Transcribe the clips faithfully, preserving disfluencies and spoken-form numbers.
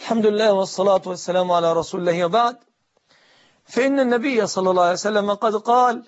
الحمد لله والصلاة والسلام على رسول الله وبعد. فإن النبي صلى الله عليه وسلم قد قال،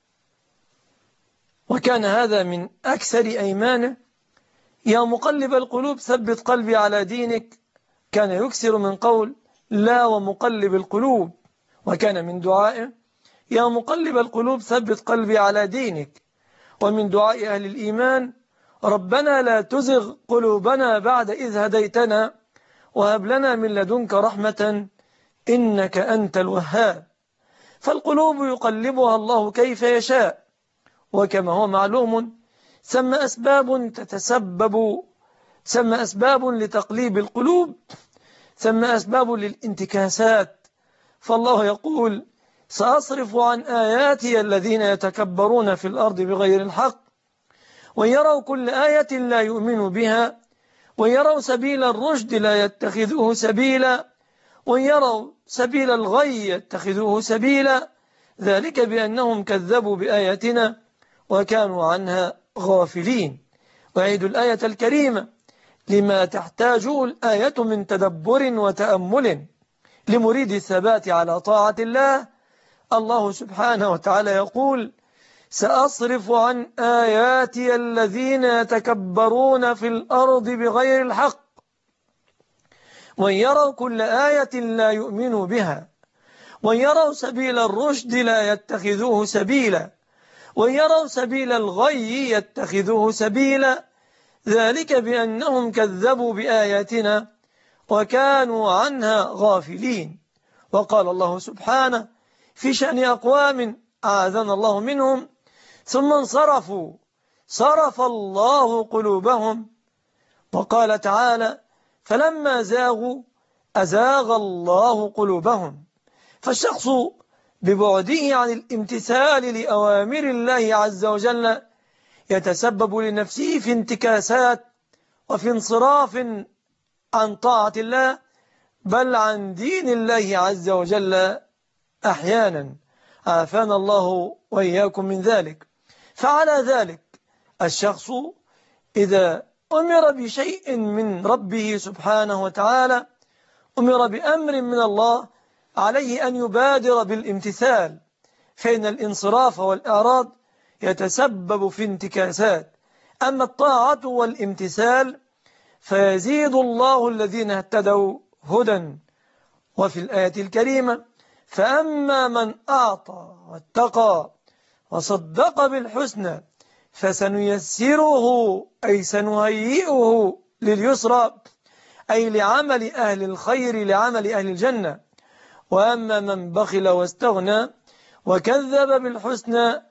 وكان هذا من أكثر أيمانه: يا مقلب القلوب ثبت قلبي على دينك. كان يكثر من قول لا ومقلب القلوب، وكان من دعائه: يا مقلب القلوب ثبت قلبي على دينك. ومن دعاء أهل الإيمان: ربنا لا تزغ قلوبنا بعد إذ هديتنا وهب لنا من لدنك رحمة إنك أنت الوهاب. فالقلوب يقلبها الله كيف يشاء، وكما هو معلوم ثم أسباب تتسبب ثم أسباب لتقليب القلوب، ثم أسباب للانتكاسات. فالله يقول: سأصرف عن آياتي الذين يتكبرون في الأرض بغير الحق ويروا كل آية لا يؤمنوا بها ويروا سبيل الرشد لا يتخذوه سبيلا ويروا سبيل الغي يتخذوه سبيلا، ذلك بأنهم كذبوا بآياتنا وكانوا عنها غافلين. وعيد الآية الكريمة لما تحتاجه الآية من تدبر وتأمل لمريد الثبات على طاعة الله. الله سبحانه وتعالى يقول: سأصرف عن آياتي الذين يتكبرون في الأرض بغير الحق ويروا كل آية لا يؤمنوا بها ويروا سبيل الرشد لا يتخذوه سبيلا ويروا سبيل الغي يتخذوه سبيلا، ذلك بأنهم كذبوا بآياتنا وكانوا عنها غافلين. وقال الله سبحانه في شأن أقوام أعاذنا الله منهم: ثم انصرفوا صرف الله قلوبهم. وقال تعالى: فلما زاغوا أزاغ الله قلوبهم. فالشخص ببعده عن الامتثال لأوامر الله عز وجل يتسبب لنفسه في انتكاسات وفي انصراف عن طاعة الله، بل عن دين الله عز وجل أحيانا، عافانا الله وإياكم من ذلك. فعلى ذلك الشخص إذا أمر بشيء من ربه سبحانه وتعالى، أمر بأمر من الله، عليه أن يبادر بالامتثال، فإن الانصراف والإعراض يتسبب في انتكاسات. أما الطاعة والامتثال فيزيد الله الذين اهتدوا هدى. وفي الآية الكريمة: فأما من أعطى واتقى وصدق بالحسنى فسنيسره أي سنهيئه لليسرى، أي لعمل أهل الخير، لعمل أهل الجنة. وأما من بخل واستغنى وكذب بالحسنى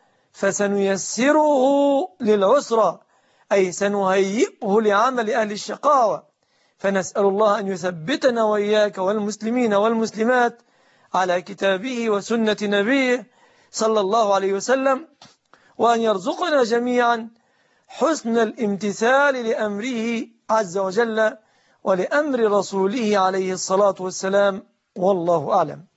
فسنيسره للعسرى، أي سنهيئه لعمل أهل الشقاوة. فنسأل الله أن يثبتنا وإياك والمسلمين والمسلمات على كتابه وسنة نبيه صلى الله عليه وسلم، وأن يرزقنا جميعا حسن الامتثال لأمره عز وجل ولأمر رسوله عليه الصلاة والسلام، والله أعلم.